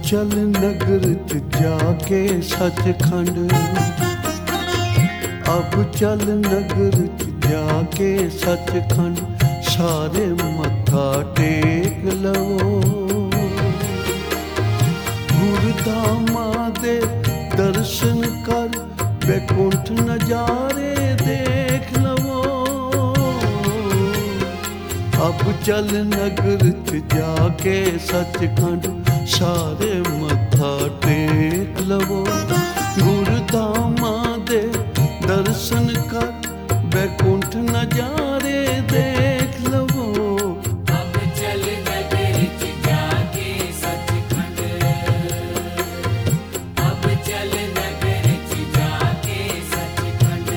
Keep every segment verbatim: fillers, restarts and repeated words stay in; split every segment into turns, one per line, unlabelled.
चल नगर च जाके सचखंड, अब चल नगर च जाके सचखंड, सारे मत्था टेक लवो। गुरधामा दे दर्शन कर, बैकुंठ नजारे देख लवो। अब चल नगर च जाके सचखंड, सारे मत्था टेक लवो। गुरधामा दे दर्शन कर, बैकुंठ नजारे देख लवो।
अब चल नगर च जाके सचखंड, अब चल नगर च जाके सचखंड।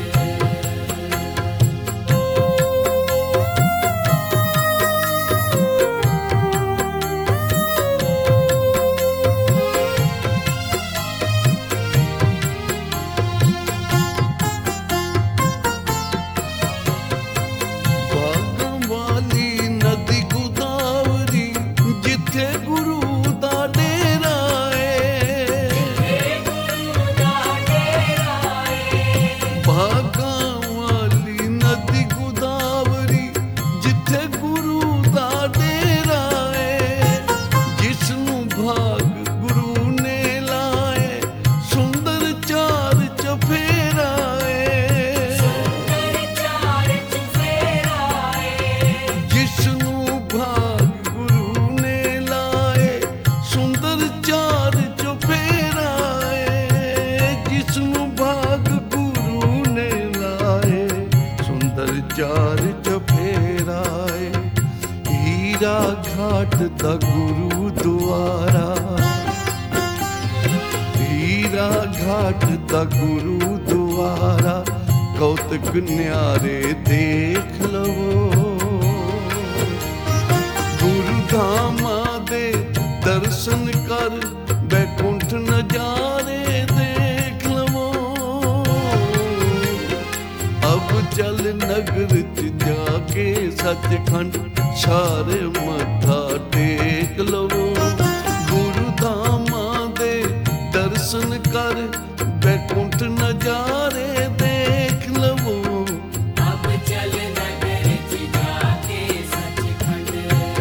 चार चफेराए, हीरा घाट दा गुरुद्वारा, हीरा घाट दा गुरुद्वारा, कौतक न्यारे देख लवो। गुरुधामा दे दर्शन कर, बैकुंठ नजारे देख लवो। अब चल नगर च जाके सचखंड, सारे मत्था टेक लवो। गुरुधामा दे दर्शन कर, बैकुंठ नजारे देख लवो।
अब चल नगर च जाके सचखंड।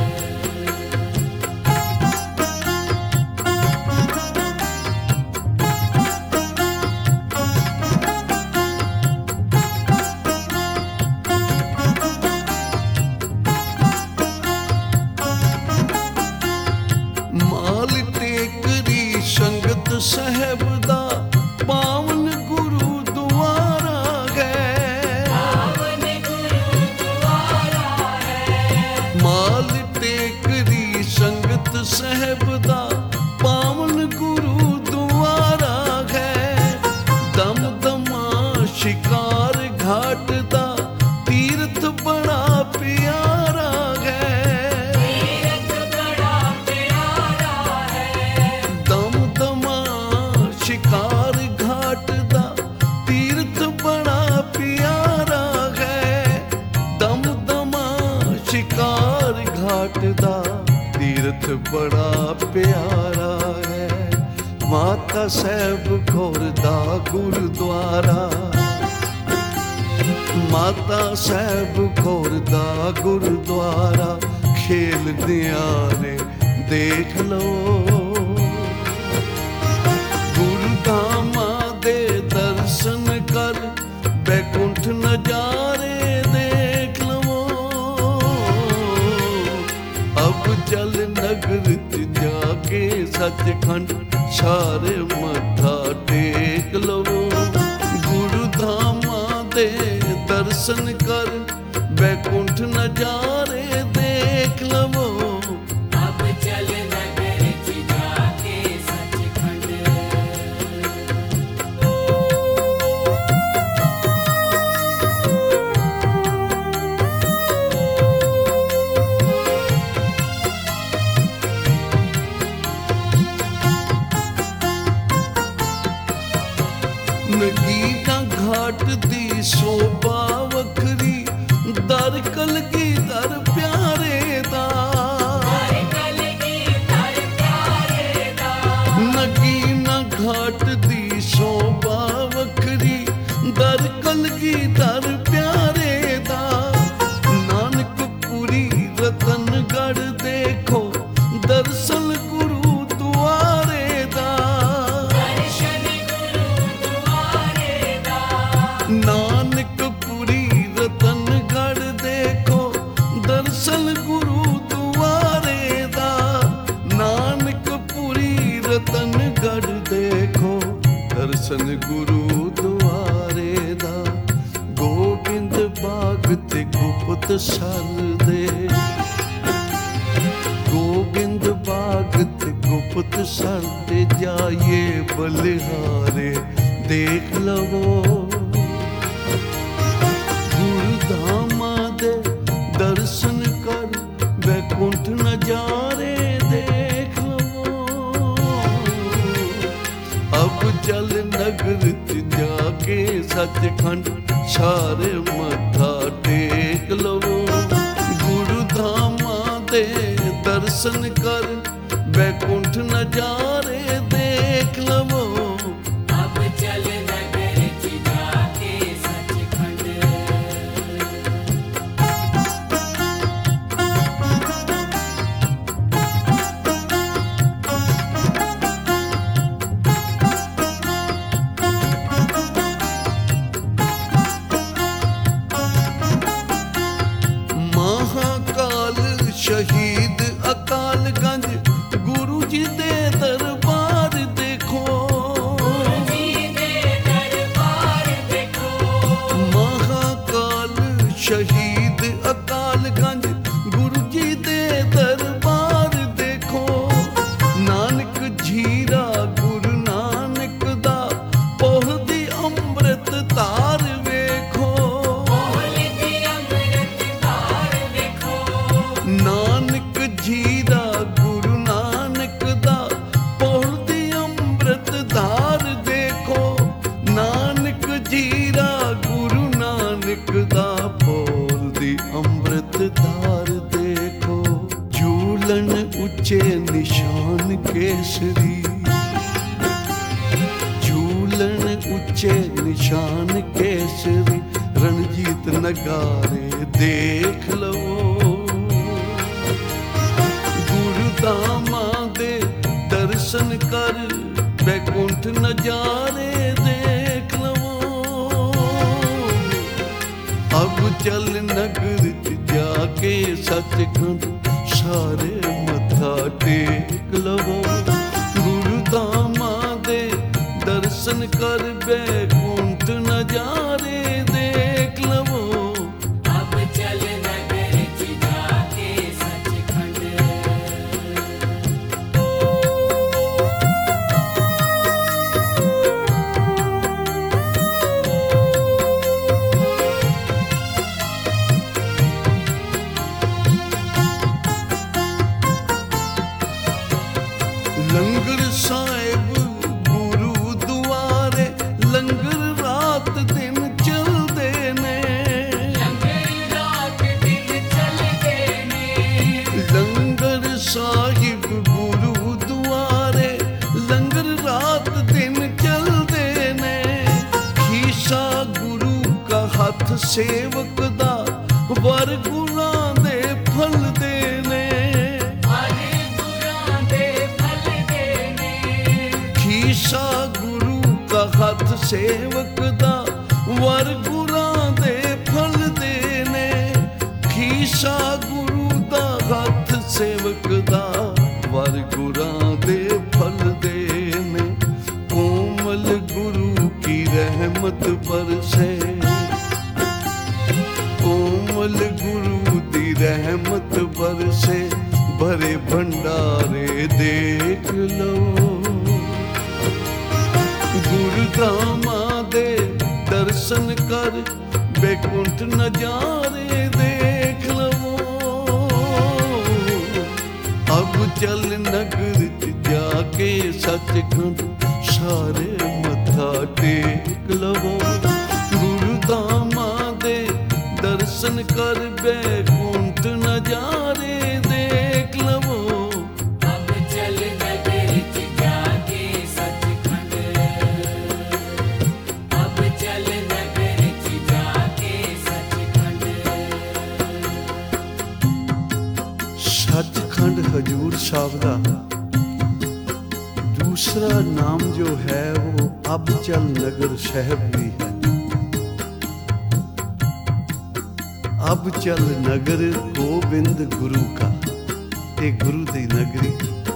माल टेकरी संगत साहब दा पावन गुरुद्वारा है,
पावन गुरुद्वारा है।
माल टेकरी संगत साहब दा पावन गुरुद्वारा है। दमदमा शिकार घाट दा तीर्थ बड़ा प्यारा है,
तीर्थ बड़ा प्यारा है।
दमदमा शिकार घाट दा तीर्थ बड़ा प्यारा है। दमदमा शिकार घाट दा तीर्थ बड़ा प्यारा है। माता साहब कौर दा गुरुद्वारा, माता साहब कौर दा गुरुद्वारा, खेल दियारे देख लो। गुरुधामा दे दर्शन कर, बैकुंठ नजारे देख लवो। अब चल नगर च जाके सचखंड, सारे मत्था टेक लवो। गुरुधामा दे दर्शन कर, बैकुंठ नजारे देख लवो।
अब चल नगर च जाके सचखंड।
नगीना घाट दी शोभा वखरी, दर कलगी दर प्यारे दा,
दर कलगी दर प्यारे दा।
दर्शन गुरु दुआरे दा,
दर्शन गुरु दुआरे दा।
नानकपुरी रतनगढ़ देखो दर्शन गुरु दुआरे दा, नानकपुरी रतनगढ़ देखो दर्शन गुरु दुआरे दा। गोबिंद बाग ते गुप्त सर दे, गोबिंद बाग ते गुप्त सर दे जाइए बलिहारे देख लवो। गुरुधामा दे दर्शन कर वैकुंठ नजारे देख लवो। अब जल नगर च जाके सचखंड सारे मत्था टेक लवो। गुरुधामा दे दर्शन कर वैकुंठ नजारे देख लवो।
अब चल नगर च जाके सचखंड।
महाकाल शहीद अकालगंज गुरु जी दे दरबार देखो।
जी दे दरबार देखो।
महाकाल शहीद अकालगंज गुरु जी दे दरबार देखो। नानक झीरा गुरु नानक दा पौह दी अंम੍ਰਿਤ ਤਾਰ ਵੇਖੋ।
पौहल दी अमृत धार देखो।
नानक झीरा गुरु नानक दा पौह दी अंम੍ਰਿਤ धार देखो। नानक झीरा गुरु नानक दा पौह दी अंम੍ਰਿਤ धार देखो। झूलन उच्चे निशान केसरी, झूलन उच्चे निशान केसरी रणजीत नगारे देख लवो। गुरुधामा दे दर्शन कर वैकुंठ नजारे देख लवो। अब चल नगर च जाके सचखंड सारे मत्था टेक लवो। गुरुधामा दे दर्शन कर वैकुंठ नजारे देख लवो।
अब चल नगर च जाके सचखंड।
लंगर साहिब गुरु दुआरे लंगर रात दिन चलदे ने।
लंगर रात दिन चलदे ने।
लंगर साहिब गुरु दुआरे लंगर रात दिन चलदे ने। खीसा गुरु का हथ सेवक दा वर गुरां दे फल देने।
हर गुरां दे फल देने।
खीसा गुरु का हथ सेवक दा वर गुरां दे फल देने। खीसा गुरु दा हथ सेवक दा वर गुरां दे फल देने। कोमल गुरु की रहमत बरसे, कोमल गुरु दी रहमत बरसे भरे भंडारे देख लो। गुरुधामा दे दर्शन कर वैकुंठ नजारे देख लवो। अब चल नगर च जाके सचखंड सारे मत्था टेक लवो। गुरुधामा दे दर्शन कर वैकुंठ नजारे देख लवो।
अब चल नगर च जाके सचखंड। अब चल नगर च जाके सचखंड।
सचखंड हजूर साहब का दूसरा नाम जो है वो अबचल नगर साहब भी है। अबचल नगर गोबिंद गुरु का, ये गुरु दी नगरी।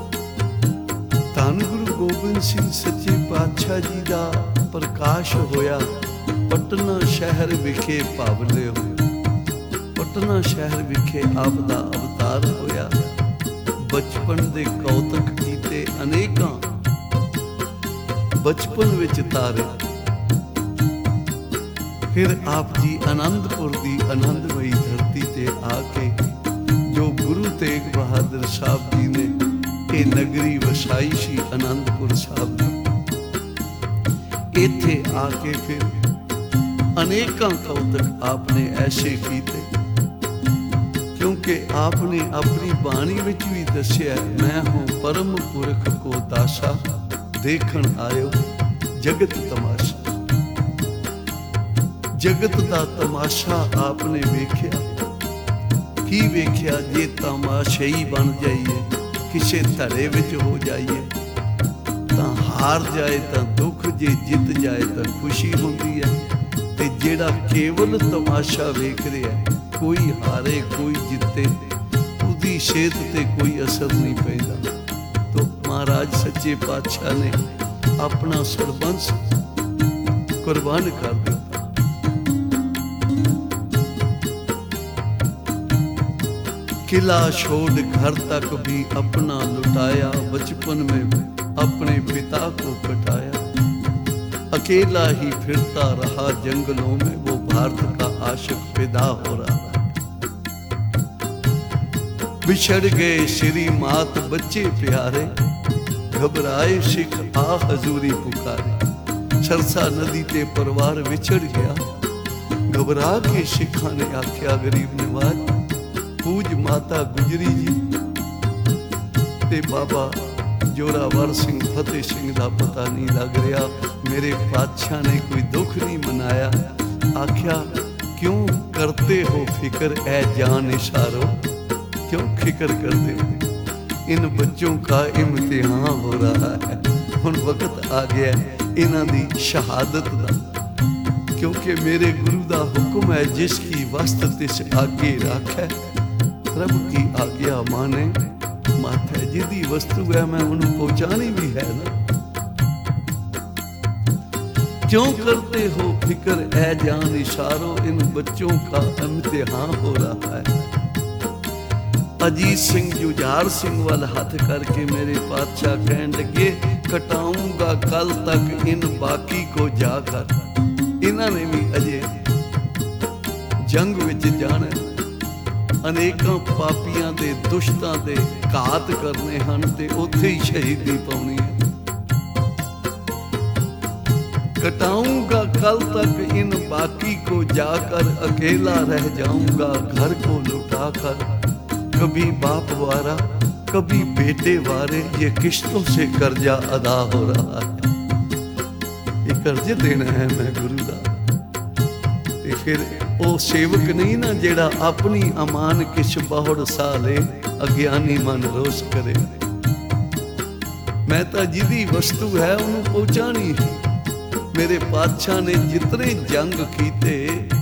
धन गुरु गोबिंद सिंह सच्चे पातशाह जी का प्रकाश होया पटना शहर विखे पावले हो। पटना शहर विखे आप दा अवतार होया। बचपन दे कौतक कीते अनेकां, बचपन विच तारे। फिर आप जी आनंदपुर दी आनंदमई धरती ते आके जो गुरु तेग बहादुर साहब जी ने ये नगरी वसाई सी आनंदपुर साहब दी, इत्थे आके फिर अनेकां कौतक आपने ऐसे कीते, क्योंकि आपने अपनी बाणी विच भी दस्या, मैं हूं परम पुरख को दासा, देखण आयो जगत तमाशा। जगत दा तमाशा आपने वेख्या, की वेख्या जे तमाशाई बन जाइए, किसे धड़े विच हो जाइए तां हार जाए तां दुख, जे जित जाए तां खुशी हुंदी है। ते जेड़ा केवल तमाशा वेख रहा है, कोई हारे कोई जिते, उदी सेहत ते कोई असर नहीं पैंदा। तो महाराज सच्चे पातशाह ने अपना सरबंस कुर्बान कर दिता। किला छोड़ घर तक भी अपना लुटाया, बचपन में अपने पिता को कटाया। अकेला ही फिरता रहा जंगलों में, वो भारत का आशिक पैदा हो रहा है। बिछड़ गए श्री मात बच्चे प्यारे, घबराए सिख आ हजूरी पुकारे। सरसा नदी ते परिवार विछड़ गया, घबरा के सिखा ने आख्या गरीब नवाज, पूज माता गुजरी जी ते बाबा जोरावर सिंह फतेह सिंह का पता नहीं लग रहा। मेरे पातशाह ने कोई दुख नहीं मनाया। आख्या क्यों करते हो फिक्र ए जान इशारो, क्यों फिक्र करते हो, इन बच्चों का इम्तिहान हो रहा है। हुण वक्त आ गया इन्हां दी शहादत दा, क्योंकि मेरे गुरु का हुक्म है, जिसकी वस्त तिस आगे राखै, प्रभु की आज्ञा माने माथे। जिदी वस्तु है मैं उन्हें पहुंचानी भी है ना। क्यों करते हो फिक्र ए जान इशारो, इन बच्चों का इम्तिहान हो रहा है। अजीत सिंह जुझार सिंह वाल हाथ करके मेरे पातशाह कहन लगे, कटाऊंगा कल तक इन बाकी को जाकर। इन्होंने भी अजे जंग विच जाना, अनेकों पापियां दे दुष्टां दे घात करने हैं ते उत्थे ही शहीदी पाउणी है। कटाऊंगा कल तक इन बाकी को जाकर, अकेला रह जाऊंगा घर को लुटा कर। कभी बाप वारा कभी बेटे वारे, ये किश्तों से कर्जा अदा हो रहा है। ये कर्ज देना है मैं गुरु दा। ते फिर वो सेवक नहीं ना जेड़ा अपनी अमान किश बहुड़ साले, अज्ञानी मन रोस करे। मैं तो जिदी वस्तु है उन्हें पहुंचानी है। मेरे पातशाह ने जितने जंग कीते,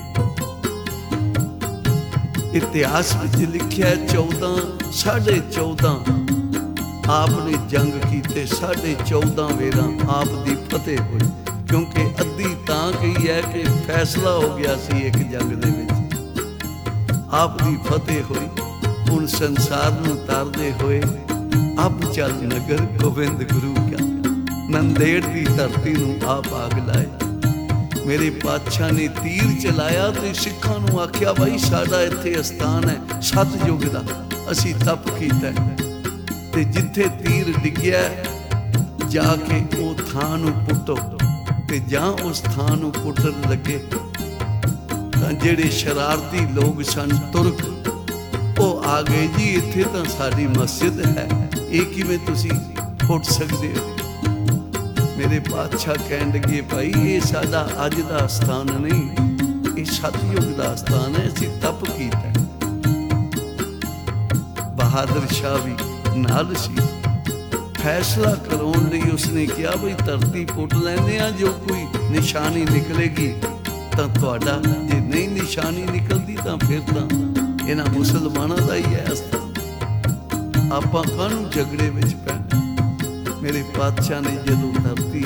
इतिहास में लिखा चौदह साढ़े चौदह आपने जंग कीते, साढ़े चौदह वेरा आप दी फतेह हुई। क्योंकि अद्धी तां कही है कि फैसला हो गया सी एक जंग दे विच, आप दी फतेह हुई। हुण संसार नूं तारदे होए अबचल नगर गोबिंद गुरु का, नंदेड़ दी धरती नूं आप आग लाए। मेरे पातशाह ने तीर चलाया ते सिखां नूं आख्या, भाई साडा इत्थे अस्थान है सतयुग दा, असीं तप कीता ते जिथे तीर डिग्या जाके ओ थां नूं पुट्टो। ते जां उस थां नूं पुੱਟਣ लगे तां ਜਿਹੜੇ शरारती लोग सन तुर्क, वो आ गए जी इत्थे तां साडी मस्जिद है, ये किवें तुसीं पुੱਟ सकदे हो। मेरे पातशाह कहण लगे, भाई ये साडा अज दा स्थान नहीं, ये सतयुग दा स्थान है, असीं तप कीता। बहादुर शाह भी ਨਾਲ ਸੀ। फैसला कराने लिए उसने कहा बई धरती पुट लैंदे आ, जो कोई निशानी निकलेगी तो तुहाडा, जे नहीं निशानी निकलती तो फिर तो इन्हां मुसलमानां दा ही है अस्तां। आपां काहनूं झगड़े विच पैना। मेरे पातशाह ने जदों धरती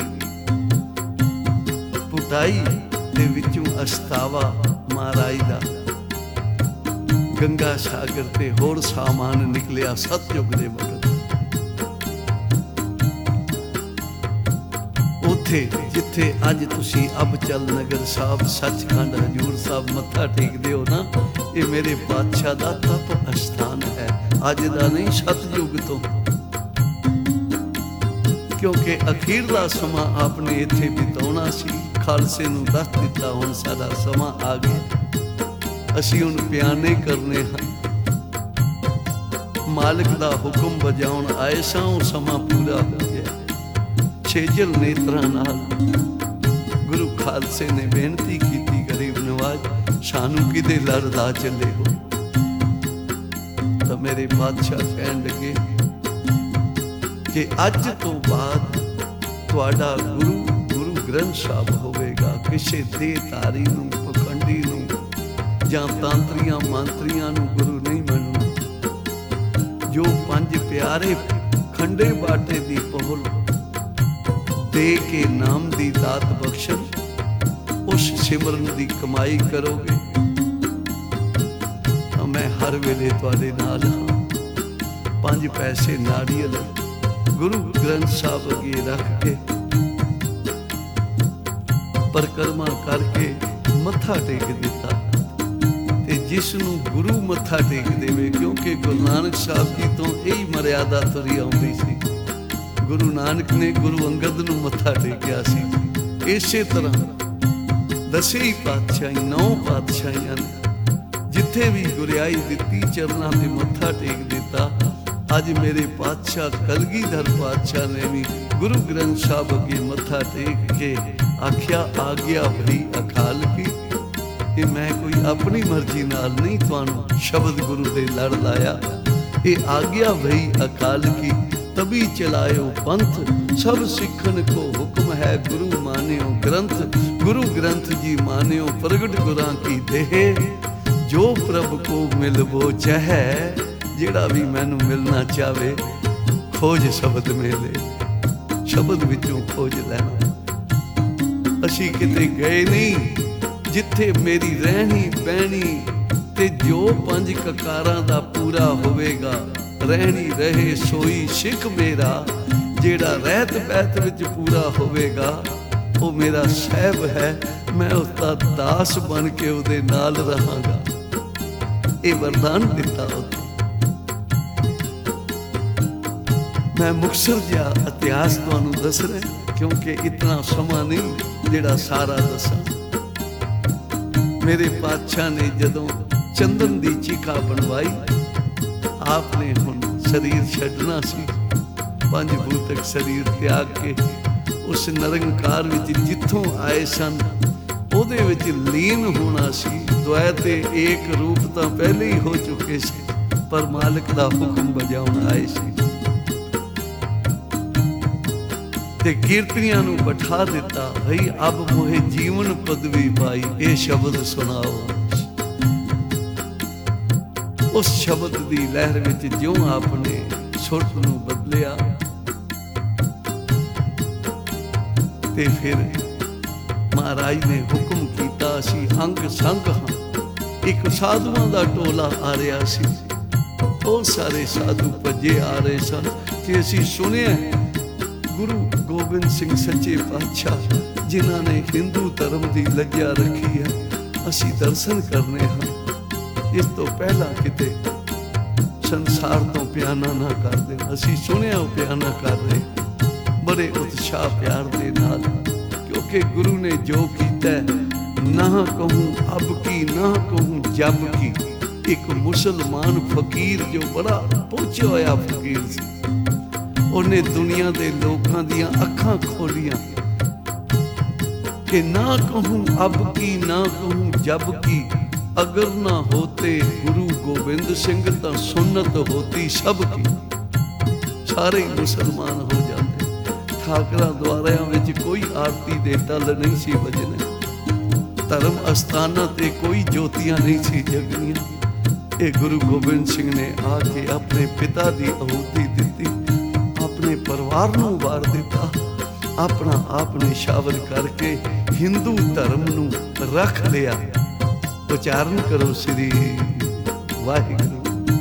पुटाई ते विचों अस्तावा महाराज दा, गंगा सागर ते होर सामान निकलिया सतयुग दे वक्त। उत्थे जिथे अज तुसी अबचल नगर साहब सचखंड हजूर साहब मत्था टेकदे हो ना, ये मेरे बादशाह दा तप अस्थान है, अज दा नहीं सतयुग तो। क्योंकि अखीरला समा आपने इत्थे बिताउणा सी, खालसे नूं दस दिता हुण साडा समा आ गया, असीं हुण बयाने करने हां। मालिक दा हुक्म बजाउण आए सां, ओह समा पूरा हो गया। छेजल नेत्रां नाल गुरु खालसे ने बेनती की, गरीब नवाज सानू किदे लड़दा चले हो। तो मेरे बादशाह कहन लगे कि अज तो बाद तुहाडा गुरु गुरु ग्रंथ साहब होवेगा। किसी देहधारी नूं, पखंडी नूं जां तांत्रियां मांत्रियां नूं गुरु नहीं मनना। जो पंज प्यारे खंडे बाटे दी पहुल दे के नाम दी दात बख्शन, उस सिमरन दी कमाई करोगे तो मैं हर वेले तुहाडे नाल हां। पंज पैसे नारियल गुरु ग्रंथ साहब अगे रख के परिक्रमा करके मत्था टेक दिता। ते जिसनूं गुरु मत्था टेक देवे, क्योंकि गुरु नानक साहब जी तो यही मर्यादा तुरी आउंदी सी। गुरु नानक ने गुरु अंगद नूं मत्था टेकिया सी। इसे तरह दसे ही पातशाही, नौ पातशाहियां ने जिथे भी गुरियाई दिती चरनां ते मत्था टेक दिता। अज मेरे पातशाह कलगीधर पातशाह ने भी गुरु ग्रंथ साहब अगे मत्था टेक के आख्या, आ गया भई अकाल की, कि मैं कोई अपनी मर्जी नाल नहीं तुहानूं शब्द गुरु दे लड़ लाया। ये आ गया भई अकाल की, तभी चलायो पंथ, सब सिखन को हुक्म है गुरु मानियो ग्रंथ। गुरु ग्रंथ जी मानियो प्रगट गुरां की देह, जो प्रभ को मिलबो चाहे। जिहड़ा भी मैनू मिलना चाहे खोज शब्द मेले, शब्द विचों खोज लैना। असी किते गए नहीं, जिथे मेरी रहनी बहनी ते जो पंज ककारां दा पूरा होवेगा। रहनी रहे सोई सिख मेरा, जेड़ा रहत बैत विच पूरा होवेगा वो मेरा सहब है। मैं उसका दास बन के उहदे नाल रहांगा। ये वरदान दिता उसे। मैं मुक्तसर जिहा इतिहास तुहानूं दस रहा, क्योंकि इतना समा नहीं जेड़ा सारा दसां। मेरे पातशाह ने जदों चंदन दी चीखा बनवाई, आपने हुण शरीर छड्डना सी। पंज भूतक शरीर त्याग के उस निरंकार विच जिथों आए सन उहदे विच लीन होना सी। द्वै ते एक रूप तां पहले ही हो चुके सी, पर मालिक दा हुक्म बजाउण आए सी। ते कीर्तियां नूं बैठा दिता, भई अब मोहे जीवन पदवी पाई, ये शब्द सुनाओ। उस शब्द दी लहर विच ज्यों आपने सुरत नूं बदलिया ते फिर महाराज ने हुक्म कीता। असी अंग संग हां। एक साधुआं दा टोला आ रहा सी, बहुत सारे साधु भजे आ रहे सन कि असी सुनिया गुरु गोबिंद सिंह सच्चे पातशाह जिन्हां ने हिंदू धर्म की लज्जा रखी है, असी दर्शन करने हाँ। इस तो पहला किते संसार तो प्याना ना कर दे। असी सुनिया वो प्याना कर रहे बड़े उत्साह प्यार दे नाल, क्योंकि गुरु ने जो कीता ना कहूँ अब की ना कहूँ जब की। एक मुसलमान फकीर जो बड़ा पहुंचा होया फकीर सी, उन्हें दुनिया के लोगों दियां अखां खोलियां कि ना कहूँ अब की ना कहूँ जब की। अगर ना होते गुरु गोबिंद सिंह तो सुन्नत होती सब की। ਸਾਰੇ ਹੀ ਮੁਸਲਮਾਨ ਹੋ ਜਾਂਦੇ। ਠਾਕਰਾਂ ਦੁਆਰਿਆਂ ਵਿੱਚ ਕੋਈ ਆਰਤੀ ਦੇ ਟੱਲ ਨਹੀਂ ਸੀ ਵੱਜਣੇ, ਧਰਮ ਅਸਥਾਨਾਂ ਤੇ ਕੋਈ ਜੋਤੀਆਂ ਨਹੀਂ ਸੀ ਜਗਣੀਆਂ। ਇਹ ਗੁਰੂ ਗੋਬਿੰਦ ਸਿੰਘ ਨੇ ਆ ਕੇ ਆਪਣੇ ਪਿਤਾ ਦੀ ਆਹੂਤੀ ਦਿੱਤੀ, ਆਪਣੇ ਪਰਿਵਾਰ ਨੂੰ ਵਾਰ ਦਿੱਤਾ, ਆਪਣਾ ਆਪ ਨਿਸ਼ਾਵਰ ਕਰਕੇ ਹਿੰਦੂ ਧਰਮ ਨੂੰ ਰੱਖ ਲਿਆ। ਉਚਾਰਨ ਕਰੋ ਸ੍ਰੀ ਵਾਹਿਗੁਰੂ।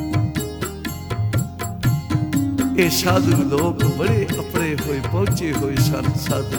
ਇਹ ਸਾਧੂ ਲੋਕ ਬੜੇ ਅਪਰੇ ਹੋਏ ਪਹੁੰਚੇ ਹੋਏ ਸਨ। ਸਾਧੂ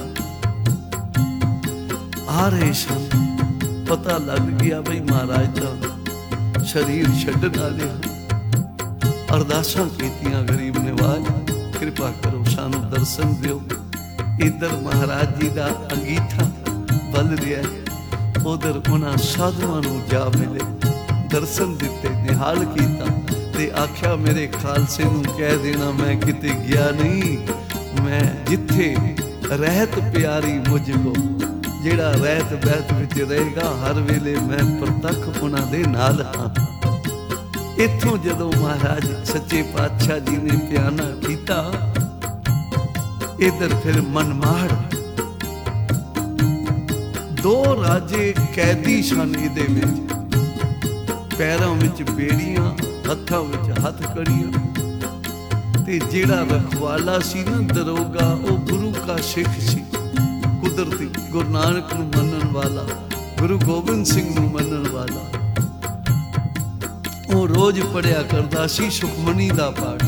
ਆ ਰਹੇ ਸਨ, ਪਤਾ ਲੱਗ ਗਿਆ ਬਈ ਮਹਾਰਾਜ ਦਾ ਸਰੀਰ ਛੱਡਣ ਵਾਲੇ ਹਨ। ਅਰਦਾਸਾਂ ਕੀਤੀਆਂ ਗਰੀਬ ਨਿਵਾਜ, ਕਿਰਪਾ ਕਰੋ ਸਾਨੂੰ ਦਰਸ਼ਨ ਦਿਓ। ਇੱਧਰ ਮਹਾਰਾਜ ਜੀ ਦਾ ਅੰਗੀਠਾ ਬਲ ਰਿਹਾ, ਉਧਰ ਉਹਨਾਂ ਸਾਧੂਆਂ ਨੂੰ ਜਾ ਮਿਲੇ, ਦਰਸ਼ਨ ਦਿੱਤੇ, ਨਿਹਾਲ ਕੀਤਾ ਤੇ ਆਖਿਆ ਮੇਰੇ ਖਾਲਸੇ ਨੂੰ ਕਹਿ ਦੇਣਾ ਮੈਂ ਕਿਤੇ ਗਿਆ ਨਹੀਂ, ਮੈਂ ਜਿੱਥੇ ਰਹਿਤ ਪਿਆਰੀ ਮੁਝ ਕੋ, ਜਿਹੜਾ ਰਹਿਤ ਬਹਿਤ ਵਿੱਚ ਰਹੇਗਾ ਹਰ ਵੇਲੇ ਮੈਂ ਪ੍ਰਤੱਖ ਉਹਨਾਂ ਦੇ ਨਾਲ ਹਾਂ। ਇੱਥੋਂ ਜਦੋਂ ਮਹਾਰਾਜ ਸੱਚੇ ਪਾਤਸ਼ਾਹ ਜੀ ਨੇ ਪਿਆਨਾ ਕੀਤਾ, ਇਧਰ ਫਿਰ ਮਨਮਾੜ ਦੋ ਰਾਜੇ ਕੈਦੀ ਸਨ ਇਹਦੇ ਵਿੱਚ, ਪੈਰਾਂ ਵਿੱਚ ਬੇੜੀਆਂ, ਹੱਥਾਂ ਵਿੱਚ ਹੱਥ ਕੜੀਆਂ। ਤੇ ਜਿਹੜਾ ਰਖਵਾਲਾ ਸੀ ਨਾ ਦਰੋਗਾ, ਉਹ ਗੁਰੂ ਕਾ ਸਿੱਖ ਸੀ, ਕੁਦਰਤੀ ਗੁਰੂ ਨਾਨਕ ਨੂੰ ਮੰਨਣ ਵਾਲਾ, ਗੁਰੂ ਗੋਬਿੰਦ ਸਿੰਘ ਨੂੰ ਮੰਨਣ ਵਾਲਾ। ਉਹ ਰੋਜ਼ ਪੜਿਆ ਕਰਦਾ ਸੀ ਸੁਖਮਨੀ ਦਾ ਪਾਠ।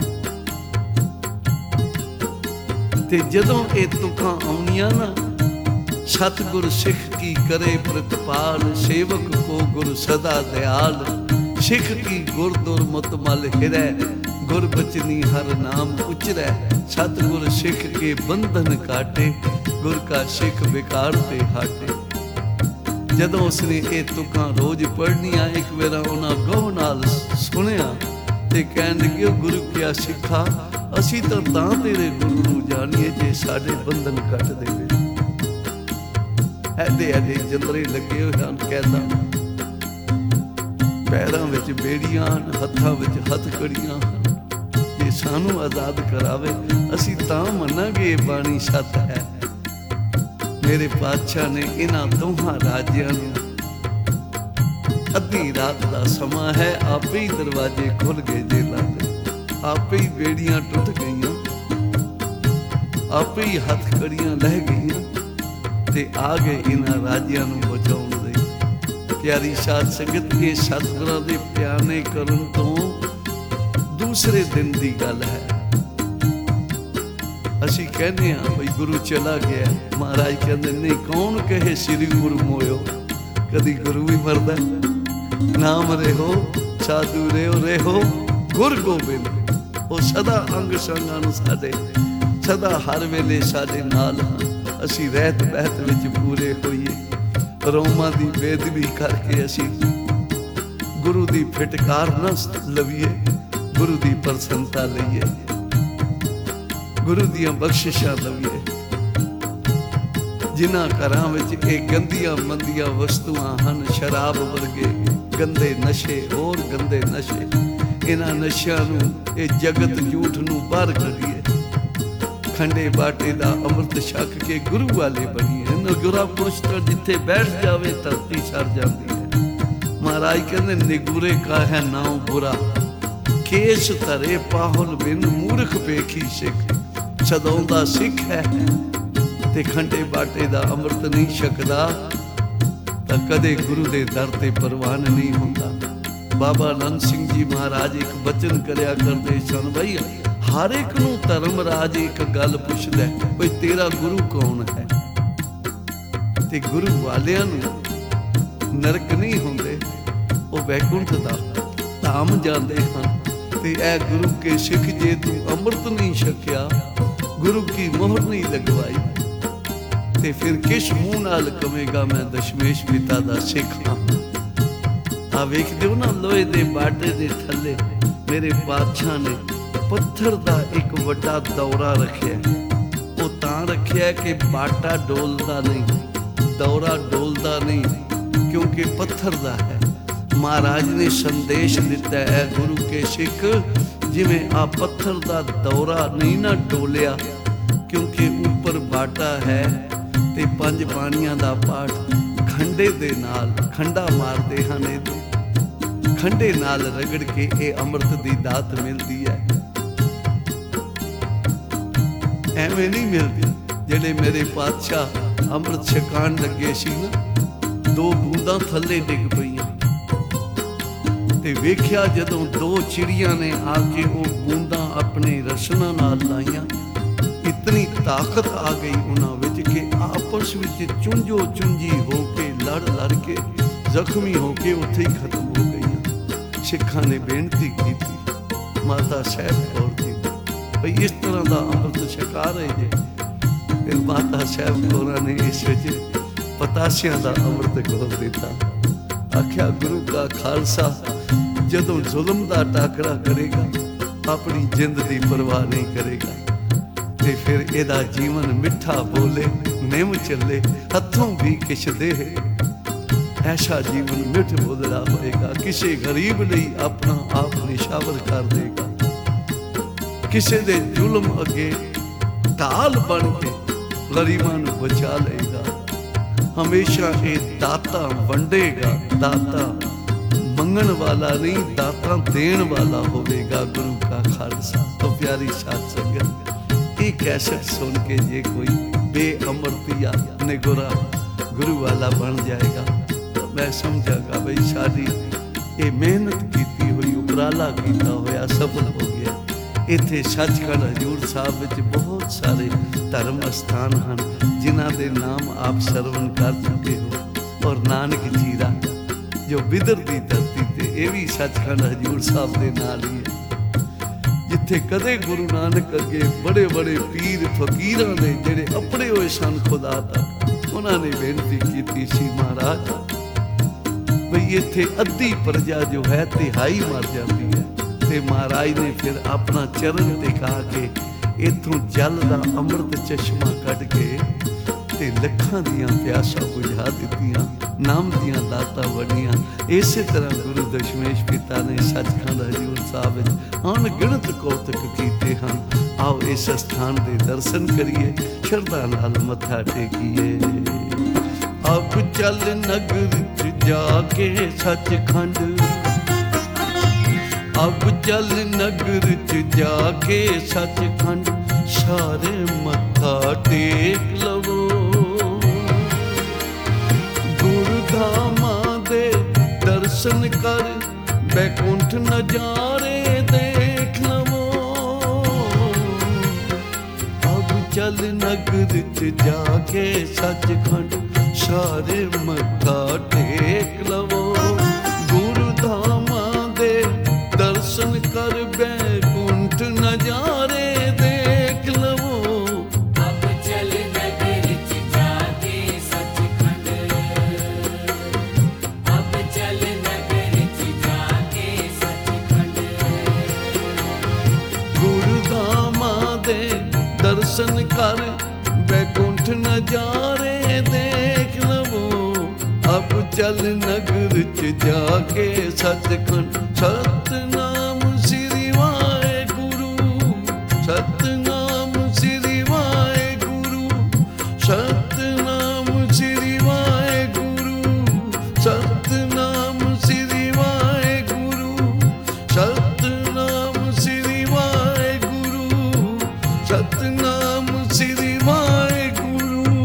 ਤੇ ਜਦੋਂ ਇਹ ਤੁਕਾਂ ਆਉਣੀਆਂ ਨਾ, ਸਤਿਗੁਰ ਸਿੱਖ ਕੀ ਕਰੇ ਪ੍ਰਤਪਾਲ, ਸੇਵਕ ਕੋ ਗੁਰ ਸਦਾ ਦਿਆਲ, ਸਿੱਖ ਕੀ ਗੁਰ ਦੁਰਮਤ ਮਲ ਹਿਰੈ, ਗੁਰ ਬਚਨੀ ਹਰ ਨਾਮ ਉਚਰੈ, ਸਤਿਗੁਰ ਸਿੱਖ ਕੇ ਬੰਧਨ ਕਾਟੇ, ਗੁਰ ਕਾ ਸਿੱਖ ਵਿਕਾਰ ਤੇ ਹਾਟੇ। ਜਦੋਂ ਉਸਨੇ ਇਹ ਤੁਕਾਂ ਰੋਜ਼ ਪੜ੍ਹਨੀਆਂ, ਇੱਕ ਵੇਰਾ ਉਹਨਾਂ ਗਹੁ ਨਾਲ ਸੁਣਿਆ ਤੇ ਕਹਿਣ ਲੱਗੇ, ਗੁਰੂ ਕਿਆ ਸਿੱਖਾ, ਅਸੀਂ ਤਾਂ ਤਾਂ ਤੇਰੇ ਗੁਰੂ ਨੂੰ ਜਾਣੀਏ ਜੇ ਸਾਡੇ ਬੰਧਨ ਕੱਟ ਦੇਵੇ। ਐਡੇ ਐਡੇ ਜੰਦਰੇ ਲੱਗੇ ਹੋਏ ਹਨ, ਕਹਿੰਦਾ ਪੈਰਾਂ ਵਿੱਚ ਬੇੜੀਆਂ, ਹੱਥਾਂ ਵਿੱਚ ਹੱਥ ਕੜੀਆਂ ਹਨ, ਜੇ ਸਾਨੂੰ ਆਜ਼ਾਦ ਕਰਾਵੇ ਅਸੀਂ ਤਾਂ ਮੰਨਾਂਗੇ ਇਹ ਬਾਣੀ ਸੱਤ ਹੈ। ਮੇਰੇ ਪਾਤਸ਼ਾਹ ਨੇ ਇਹਨਾਂ ਦੋਹਾਂ ਰਾਜਿਆਂ ਨੂੰ, ਅੱਧੀ ਰਾਤ ਦਾ ਸਮਾਂ ਹੈ, ਆਪੇ ਹੀ ਦਰਵਾਜ਼ੇ ਖੁੱਲ ਗਏ ਜੇਲਾਂ ਦੇ, ਆਪੇ ਹੀ ਬੇੜੀਆਂ ਟੁੱਟ ਗਈਆਂ, ਆਪੇ ਹੀ ਹੱਥ ਕੜੀਆਂ ਲਹਿ ਗਈਆਂ ਤੇ ਆ ਗਏ ਇਹਨਾਂ ਰਾਜਿਆਂ ਨੂੰ ਬਚਾਉਣ ਲਈ। ਪਿਆਰੀ ਸਾਧ ਸੰਗਤ, ਇਹ ਸਤਿਗੁਰਾਂ ਦੇ ਪਿਆਨੇ ਕਰਨ ਤੋਂ ਦੂਸਰੇ ਦਿਨ ਦੀ ਗੱਲ ਹੈ। ਅਸੀਂ ਕਹਿੰਦੇ ਹਾਂ ਬਈ ਗੁਰੂ ਚਲਾ ਗਿਆ, ਮਹਾਰਾਜ ਕਹਿੰਦੇ ਨਹੀਂ, ਕੌਣ ਕਹੇ ਸ੍ਰੀ ਗੁਰੂ ਮੋਇਓ, ਕਦੀ ਗੁਰੂ ਵੀ ਮਰਦਾ। ਨਾਮ ਰਹੋ ਸਾਧੂ ਰਹੋ ਰਹੋ ਗੁਰ ਗੋਬਿੰਦ, ਉਹ ਸਦਾ ਅੰਗ ਸੰਗਾਂ ਨੂੰ ਸਾਡੇ, ਸਦਾ ਹਰ ਵੇਲੇ ਸਾਡੇ ਨਾਲ ਹਨ। ਅਸੀਂ ਰਹਿਤ ਬਹਿਤ ਵਿੱਚ ਪੂਰੇ ਹੋਈਏ, ਰੋਮਾਂ ਦੀ ਬੇਦਬੀ ਕਰਕੇ ਅਸੀਂ ਗੁਰੂ ਦੀ ਫਿਟਕਾਰ ਨਾ ਲਵੀਏ, ਗੁਰੂ ਦੀ ਪ੍ਰਸੰਨਤਾ ਲਈਏ, ਗੁਰੂ ਦੀਆਂ ਬਖਸ਼ਿਸ਼ਾਂ ਲਵੀਏ। ਜਿਨ੍ਹਾਂ ਘਰਾਂ ਵਿੱਚ ਇਹ ਗੰਦੀਆਂ ਮੰਦੀਆਂ ਵਸਤੂਆਂ ਹਨ, ਸ਼ਰਾਬ ਵਰਗੇ ਗੰਦੇ ਨਸ਼ੇ, ਹੋਰ ਗੰਦੇ ਨਸ਼ੇ, ਇਹਨਾਂ ਨਸ਼ਿਆਂ ਨੂੰ, ਇਹ ਜਗਤ ਝੂਠ ਨੂੰ ਬਾਹਰ ਕੱਢੀਏ, ਖੰਡੇ ਬਾਟੇ ਦਾ ਅੰਮ੍ਰਿਤ ਛਕ ਕੇ ਗੁਰੂ ਵਾਲੇ ਬਣੀਏ। ਨਗੁਰਾ ਪੁਰਸ਼ ਤਾਂ ਜਿੱਥੇ ਬੈਠ ਜਾਵੇ ਧਰਤੀ ਸਰ ਜਾਂਦੀ ਹੈ। ਮਹਾਰਾਜ ਕਹਿੰਦੇ ਨਿਗੁਰੇ ਕਾ ਹੈ ਨਾਉ ਬੁਰਾ, ਕੇਸ ਧਰੇ ਪਾਹੁਲ ਬਿਨ ਮੂਰਖ ਪੇਖੀ ਸਿੱਖ। ਸਦੋਂ ਦਾ ਸਿੱਖ ਹੈ ਤੇ ਖੰਡੇ ਬਾਟੇ ਦਾ ਅੰਮ੍ਰਿਤ ਨਹੀਂ ਛਕਦਾ ਤਾਂ ਕਦੇ ਗੁਰੂ ਦੇ ਦਰ ਤੇ ਪ੍ਰਵਾਨ ਨਹੀਂ ਹੁੰਦਾ। ਬਾਬਾ ਆਨੰਦ ਸਿੰਘ ਜੀ ਮਹਾਰਾਜ ਇੱਕ ਬਚਨ ਕਰਿਆ ਕਰਦੇ ਸਨ, ਬਈ ਹਰ ਇੱਕ ਨੂੰ ਧਰਮ ਰਾਜ ਇੱਕ ਗੱਲ ਪੁੱਛਦਾ, ਬਈ ਤੇਰਾ ਗੁਰੂ ਕੌਣ ਹੈ? ਤੇ ਗੁਰੂ ਵਾਲਿਆਂ ਨੂੰ ਨਰਕ ਨਹੀਂ ਹੁੰਦੇ, ਉਹ ਵੈਕੁੰਠ ਦਾ ਧਾਮ ਜਾਂਦੇ ਹਨ। ਤੇ ਇਹ ਗੁਰੂ ਕੇ ਸਿੱਖ, ਜੇ ਤੂੰ ਅੰਮ੍ਰਿਤ ਨਹੀਂ ਛਕਿਆ, ਗੁਰੂ ਕੀ ਮੋਹਰ ਨਹੀਂ ਲਗਵਾਈ, ਤੇ ਫਿਰ ਕਿਸ ਮੂੰਹ ਨਾਲ ਕਵੇਗਾ ਮੈਂ ਦਸ਼ਮੇਸ਼ ਪਿਤਾ ਦਾ ਸਿੱਖ ਹਾਂ। ਆ ਵੇਖਦੇ ਹੋ ਨਾ, ਲੋਹੇ ਦੇ ਬਾਟੇ ਦੇ ਥੱਲੇ ਮੇਰੇ ਪਾਤਸ਼ਾਹ ਨੇ ਪੱਥਰ ਦਾ ਇੱਕ ਵੱਡਾ ਦੌਰਾ ਰੱਖਿਆ। ਉਹ ਤਾਂ ਰੱਖਿਆ ਕਿ ਬਾਟਾ ਡੋਲਦਾ ਨਹੀਂ, ਦੌਰਾ ਡੋਲਦਾ ਨਹੀਂ, ਕਿਉਂਕਿ ਪੱਥਰ ਦਾ ਹੈ। ਮਹਾਰਾਜ ਨੇ ਸੰਦੇਸ਼ ਦਿੱਤਾ ਹੈ, ਗੁਰੂ ਕੇ ਸਿੱਖ जिवें आ पत्थर दा दौरा नहीं ना डोलिया, क्योंकि ऊपर बाटा है ते पंज पानियां दा पाठ खंडे दे नाल खंडा मारदे हन। इहदे खंडे नाल रगड़ के ये अमृत दी दात मिलदी है, एवें नहीं मिलदी। जेड़े मेरे पातशाह अमृत छकान लगे सी ना, दो बूंदां थल्ले डिग पईयां ते वेख्या जदों दो चिड़ियां ने आके वो बूंदां अपने रसना नाल लाइयां, इतनी ताकत आ गई उन्हां विच कि आपस विच चुंझो चुंझी हो के लड़ लड़ के जख्मी हो के उत्थे ही खत्म हो गईयां। सिखां ने बेनती की माता साहब कौर दी भई इस तरह का अमृत छका रहे जे। फिर माता साहब कौर ने इस विच पतासियां का अमृत घोल दिता। आख्या गुरु का खालसा जदों जुल्म का टाकरा करेगा अपनी जिंद की परवाह नहीं करेगा, ते फिर एदा जीवन मिठा बोले निम चले हथों भी किश दे। ऐसा जीवन मिठ बोलड़ा होएगा, किसी गरीब ਲਈ अपना आप निशावर कर देगा, किसी दे जुल्म अगे ढाल बन के गरीबां नूं बचा लेगा। हमेशा ये दाता वंडेगा, दाता मंगण वाला नहीं दाता देण वाला होवेगा गुरु का खालसा। तो प्यारी साध संगत, ये कैसेट सुन के जे कोई बेअमृतिया निगुरा गुरु वाला बन जाएगा तो मैं समझागा भाई सारी ये मेहनत की हुई उपराला किया होया सफल हो गया। इत्थे सचखंड हजूर साहब विच बहुत सारे धर्म स्थान हैं जिन्हां दे नाम आप सरवण कर चुके हो, और नानक जीरा जो बिदर दी धरती ते ये भी सचखंड हजूर साहब दे नाल ही है, जिथे कदे गुरु नानक अगे बड़े बड़े पीर फकीरां ने जिहड़े अपने होए सन खुदा तक उन्होंने बेनती की सी महाराज भई इत्थे अद्धी प्रजा जो है तिहाई मर जाती है, ते महाराज ने फिर अपना चरण दिखा के इथों जल का अमृत चश्मा कट के ते लखां दियां प्यासा बुझा दित्तियां, नाम दियां दातां बनियां। इस तरह गुरु दशमेश पिता ने सचखंड हजूर साहब अणगिणत कौतक कीते हैं। आओ इस स्थान के दर्शन करिए, श्रद्धा नाल मत्था टेकीए। अब चल नगर च जाके सचखंड, अब चल नगर च जाके सचखंड, सारे मत्था टेक लवो। गुरधामां दे दर्शन कर, बैकुंठ नजारे देख लवो। अब चल नगर च जाके सचखंड, सारे मत्था टेक लवो। गुरधामां दे दर्शन कर, बैकुंठ नजारे देख लवो।
अब चल नगर च जाके सचखंड, अब चल नगर च जाके सचखंड।
गुरधामां दे दर्शन कर, बैकुंठ नजारे देख लवो। अब चल नगर च जाके सचखंड, सतनाम श्री वाहेगुरु, सतनाम श्री वाहेगुरु, सतनाम श्री वाहेगुरु, सतनाम श्री वाहेगुरु, सतनाम श्री वाहेगुरु, सतनाम श्री वाहेगुरु।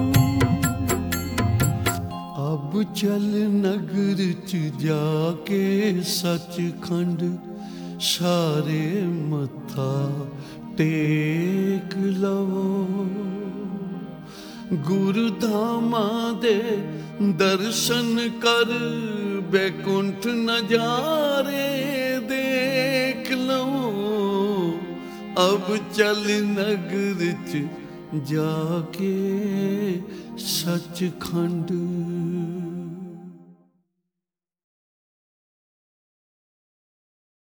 अब चल नगर च जाके सचखंड, सारे मत्था टेक लवो। गुरधामां दे दर्शन कर, बैकुंठ नजारे देख लवो। अब चल नगर च जाके सचखंड।